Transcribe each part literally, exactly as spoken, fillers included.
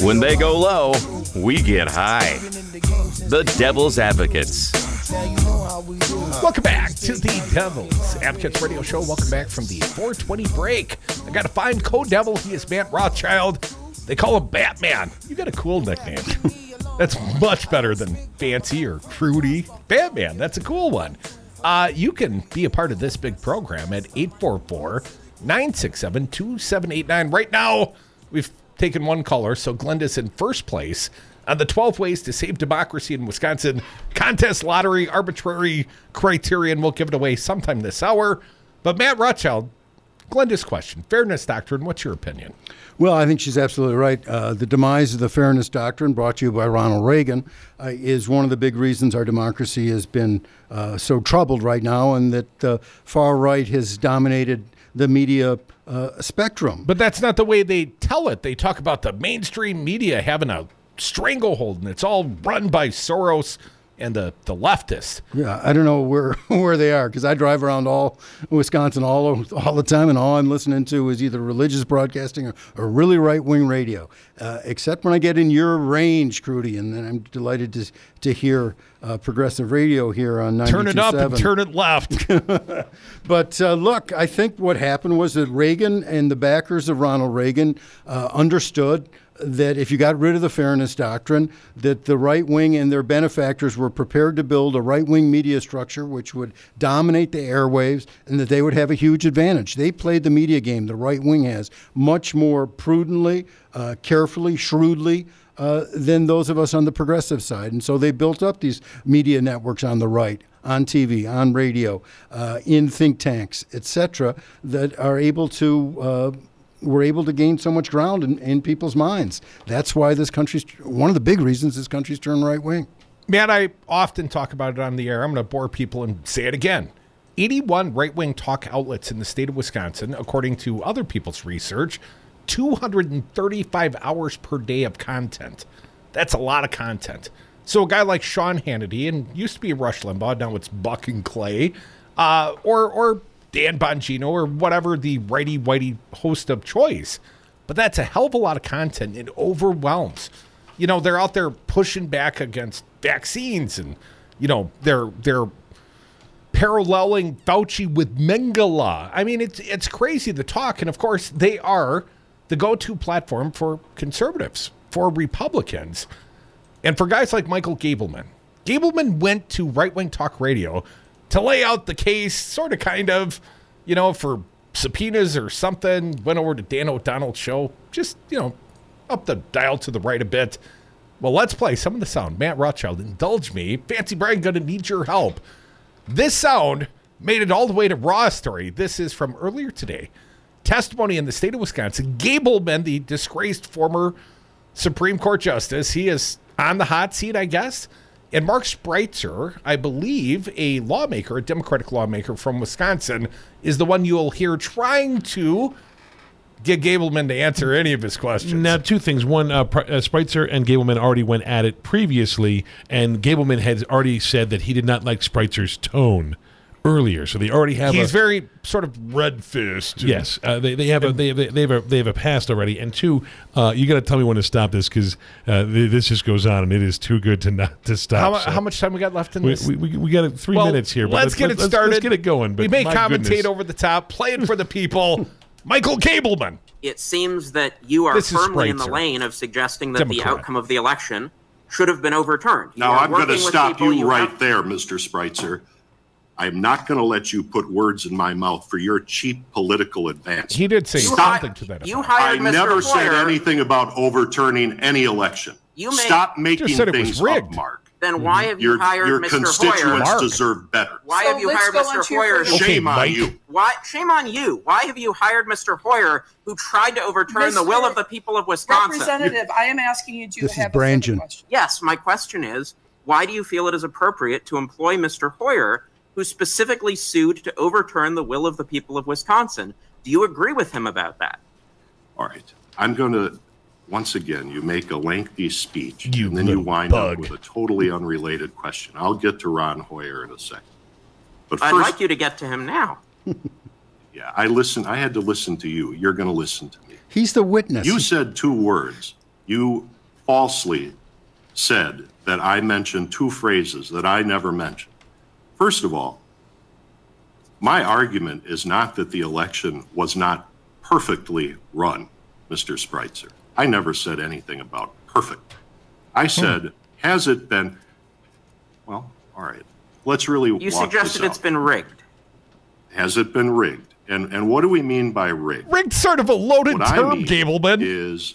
When they go low, we get high. The Devil's Advocates. Welcome back to the Devil's Advocates Radio Show. Welcome back from the four twenty break. I got to find Code Devil. He is Matt Rothschild. They call him Batman. You got a cool nickname. That's much better than Fancy or Fruity. Batman, that's a cool one. Uh, you can be a part of this big program at eight four four, nine six seven, two seven eight nine. Right now, we've taken one caller, so Glenda's in first place on the twelve Ways to Save Democracy in Wisconsin contest lottery arbitrary criterion. We'll give it away sometime this hour. But Matt Rothschild, Glenda's question, fairness doctrine, what's your opinion? Well, I think she's absolutely right. Uh, the demise of the fairness doctrine, brought to you by Ronald Reagan, uh, is one of the big reasons our democracy has been uh, so troubled right now, and that the uh, far right has dominated the media uh, spectrum. But that's not the way they tell it. They talk about the mainstream media having a stranglehold, and it's all run by Soros and the, the leftists. Yeah, I don't know where where they are, because I drive around all Wisconsin all all the time, and all I'm listening to is either religious broadcasting or, or really right-wing radio, uh, except when I get in your range, Crudy, and then I'm delighted to to hear uh, progressive radio here on ninety-two point seven. Turn it up and turn it left. But uh, look, I think what happened was that Reagan and the backers of Ronald Reagan uh, understood that if you got rid of the fairness doctrine, that the right wing and their benefactors were prepared to build a right-wing media structure which would dominate the airwaves, and that they would have a huge advantage. They played the media game, the right wing has, much more prudently, uh, carefully, shrewdly, uh, than those of us on the progressive side. And so they built up these media networks on the right, on T V, on radio, uh, in think tanks, et cetera, that are able to uh, we're able to gain so much ground in, in people's minds. That's why this country's, one of the big reasons this country's turned right wing. Man, I often talk about it on the air. I'm going to bore people and say it again. eighty-one right-wing talk outlets in the state of Wisconsin, according to other people's research, two hundred thirty-five hours per day of content. That's a lot of content. So a guy like Sean Hannity, and used to be Rush Limbaugh, now it's Buck and Clay, uh, or or Dan Bongino, or whatever the righty-whitey host of choice. But that's a hell of a lot of content. It overwhelms. You know, they're out there pushing back against vaccines, and, you know, they're they're paralleling Fauci with Mengele. I mean, it's it's crazy the talk. And, of course, they are the go-to platform for conservatives, for Republicans, and for guys like Michael Gableman. Gableman went to right-wing talk radio to lay out the case, sort of, kind of, you know, for subpoenas or something. Went over to Dan O'Donnell's show, just, you know, up the dial to the right a bit. Well, let's play some of the sound. Matt Rothschild, indulge me. Fancy Brian, gonna need your help. This sound made it all the way to Raw Story. This is from earlier today. Testimony in the state of Wisconsin. Gableman, the disgraced former Supreme Court Justice, he is on the hot seat, I guess. And Mark Spreitzer, I believe, a lawmaker, a Democratic lawmaker from Wisconsin, is the one you'll hear trying to get Gableman to answer any of his questions. Now, two things. One, uh, uh, Spreitzer and Gableman already went at it previously, and Gableman had already said that he did not like Spreitzer's tone earlier, so they already have. He's a, very sort of red-faced. Yes, uh, they they have a they, they have a they have a past already. And two, uh, you got to tell me when to stop this, because uh, this just goes on and it is too good to not to stop. How, so. how much time we got left in we, this? We we, we got three well, minutes here. But let's, let's get it let's, started. Let's get it going. But we may commentate goodness. over the top, play it for the people. Michael Gableman. It seems that you are This firmly in the lane of suggesting that Democrat. the outcome of the election should have been overturned. Now, I'm going to stop you, you right have... there, Mister Spreitzer. I'm not going to let you put words in my mouth for your cheap political advance. He did say Stop. something to that. You hired I Mister never Hoyer. said anything about overturning any election. You may... Stop making just said things it was rigged. up, Mark. Then why have you your, hired your Mister constituents Hoyer? Mark. deserve better. Why so have you let's hired go Mister on to your Hoyer? first- Shame Okay, on Mike. you. Why? Shame on you. Why have you hired Mister Hoyer, who tried to overturn Mister the will of the people of Wisconsin? Representative, I am asking you to This is have a Brangen. second question. Yes, my question is, why do you feel it is appropriate to employ Mister Hoyer, who specifically sued to overturn the will of the people of Wisconsin? Do you agree with him about that? All right. I'm going to, once again, you make a lengthy speech, You and then you little wind bug. up with a totally unrelated question. I'll get to Ron Hoyer in a second. But I'd first, like you to get to him now. yeah, I listen. I had to listen to you. You're going to listen to me. He's the witness. You said two words. You falsely said that I mentioned two phrases that I never mentioned. First of all, my argument is not that the election was not perfectly run, Mister Spreitzer. I never said anything about perfect. I said, hmm. has it been, well, all right, let's really You walk suggested this it's out. been rigged. Has it been rigged? And and what do we mean by rigged? Rigged sort of a loaded What term, I mean Gableman. is,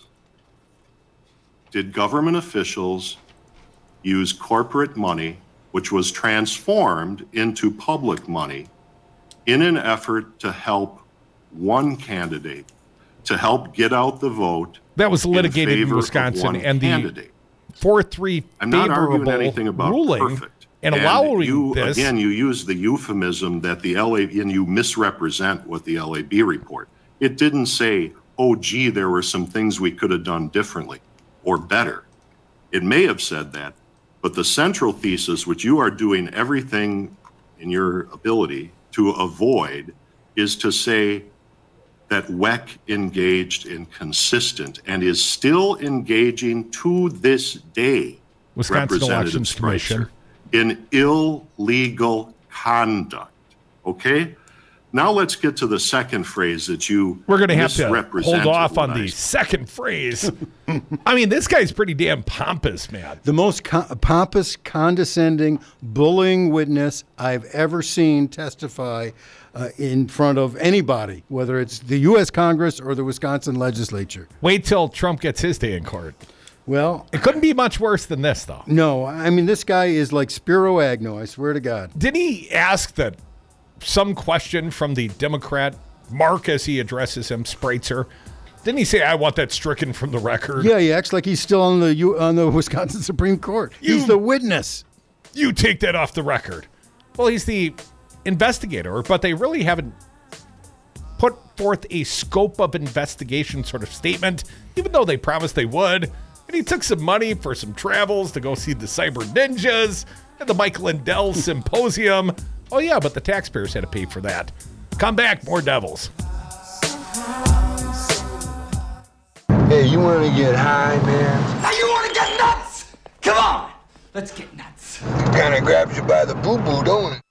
did government officials use corporate money, which was transformed into public money, in an effort to help one candidate, to help get out the vote? That was litigated in, in Wisconsin, and candidate. the four three favorable ruling perfect. and, and allowing you, this. Again, you use the euphemism that the L A, and you misrepresent what the L A B report. It didn't say, oh, gee, there were some things we could have done differently or better. It may have said that, but the central thesis, which you are doing everything in your ability to avoid, is to say that W E C engaged in consistent and is still engaging to this day, Wisconsin Representative Elections Commission, in illegal conduct. Okay? Now let's get to the second phrase that you We're going to have to misrepresented hold off when on I the said. second phrase. I mean, this guy's pretty damn pompous, man. The most co- pompous, condescending, bullying witness I've ever seen testify uh, in front of anybody, whether it's the U S Congress or the Wisconsin legislature. Wait till Trump gets his day in court. Well, It couldn't be much worse than this, though. no, I mean, this guy is like Spiro Agnew, I swear to God. Didn't he ask that some question from the Democrat, Mark, as he addresses him, Spreitzer? Didn't he say, I want that stricken from the record? Yeah, he acts like he's still on the U- on the Wisconsin Supreme Court. You- He's the witness. You take that off the record. Well, he's the investigator, but they really haven't put forth a scope of investigation sort of statement, even though they promised they would. And he took some money for some travels to go see the Cyber Ninjas and the Mike Lindell Symposium. Oh, yeah, but the taxpayers had to pay for that. Come back, more Devils. Hey, you want to get high, man? Now you want to get nuts? Come on, let's get nuts. It kind of grabs you by the boo-boo, don't it?